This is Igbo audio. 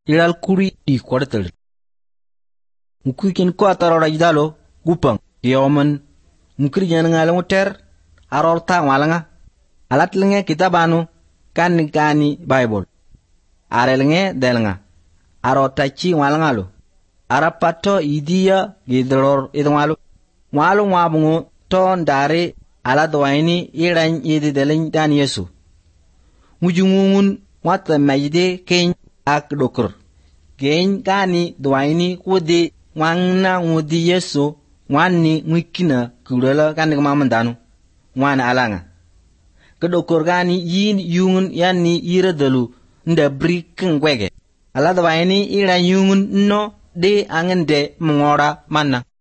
ilal kuri di kwartal. Mkukin ko atarora idalo gupang yomen mukrijan ngalang uter arorta walanga alatlenge kitabanu kani Bible arelnge delnga arota chi walangalo arapato idia gidror idwalu walu wabungu to ndare ala dwaini iran yidi delin dan Yesu mujungun wata mayde ken ak dokur gen kani dwaini kudi wangna ngudi Yesu wani mwikina kurala kani mamandanu wana alanga kedokur gani yin yungun yani iradalu nda brikin gwege ala dwaini iran yungun no de angende mngora manna